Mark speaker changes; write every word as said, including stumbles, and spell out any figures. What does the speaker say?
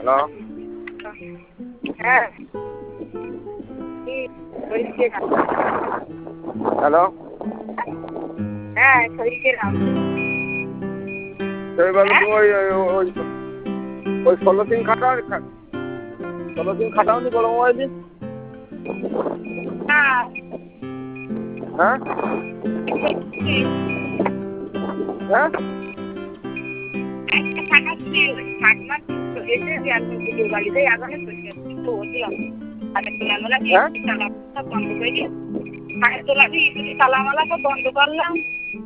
Speaker 1: Hello.
Speaker 2: হ্যাঁ।
Speaker 1: Hello.
Speaker 2: হ্যাঁ, শরীর গেলাম।
Speaker 1: এবারে তুমি ওই ওই ওই ষোলো সিম খাটাও ষোলো সিম খাটাওনি বড় মোবাইলে?
Speaker 2: না।
Speaker 1: হ্যাঁ? হ্যাঁ?
Speaker 2: একটা খাটাচ্ছি ওই ঠাকমা এসে আমি বাড়িতে আগানে তো দিলাম। আর আমরা কি
Speaker 1: হ্যাঁ?
Speaker 2: তালা বন্ধ করে দিই। খায় তোলা দিয়ে তালা মালা বন্ধ করলাম।